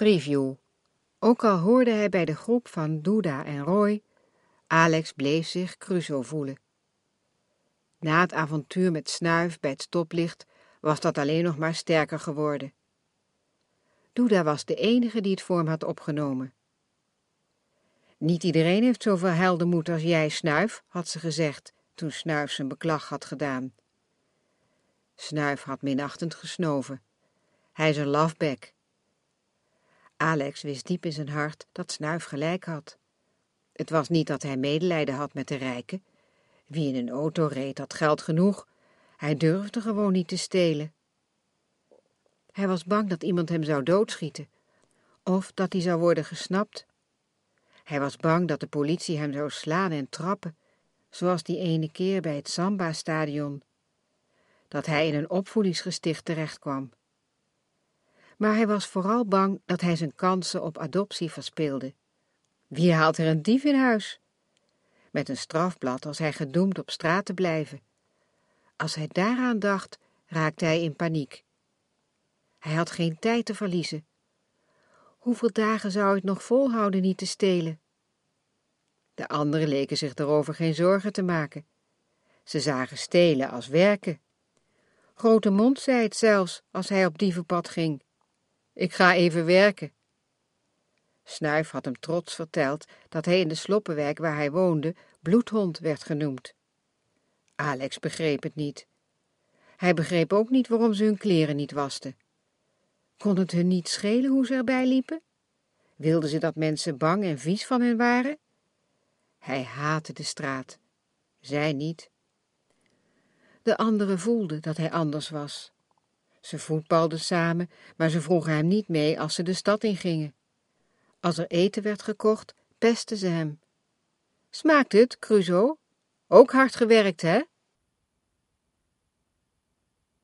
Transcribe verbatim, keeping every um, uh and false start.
Preview. Ook al hoorde hij bij de groep van Douda en Roy, Alex bleef zich Crusoe voelen. Na het avontuur met Snuif bij het stoplicht was dat alleen nog maar sterker geworden. Douda was de enige die het voor hem had opgenomen. Niet iedereen heeft zoveel heldenmoed als jij, Snuif, had ze gezegd toen Snuif zijn beklag had gedaan. Snuif had minachtend gesnoven. Hij is een lafbek. Alex wist diep in zijn hart dat Snuif gelijk had. Het was niet dat hij medelijden had met de rijken. Wie in een auto reed had geld genoeg. Hij durfde gewoon niet te stelen. Hij was bang dat iemand hem zou doodschieten. Of dat hij zou worden gesnapt. Hij was bang dat de politie hem zou slaan en trappen. Zoals die ene keer bij het Samba-stadion. Dat hij in een opvoedingsgesticht terechtkwam. Maar hij was vooral bang dat hij zijn kansen op adoptie verspeelde. Wie haalt er een dief in huis? Met een strafblad was hij gedoemd op straat te blijven. Als hij daaraan dacht, raakte hij in paniek. Hij had geen tijd te verliezen. Hoeveel dagen zou hij het nog volhouden niet te stelen? De anderen leken zich erover geen zorgen te maken. Ze zagen stelen als werken. Grote Mond zei het zelfs als hij op dievenpad ging. Ik ga even werken. Snuif had hem trots verteld dat hij in de sloppenwijk waar hij woonde bloedhond werd genoemd. Alex begreep het niet. Hij begreep ook niet waarom ze hun kleren niet wasten. Kon het hun niet schelen hoe ze erbij liepen? Wilden ze dat mensen bang en vies van hen waren? Hij haatte de straat. Zij niet. De anderen voelden dat hij anders was. Ze voetbalden samen, maar ze vroegen hem niet mee als ze de stad ingingen. Als er eten werd gekocht, pestten ze hem. Smaakt het, Crusoe? Ook hard gewerkt, hè?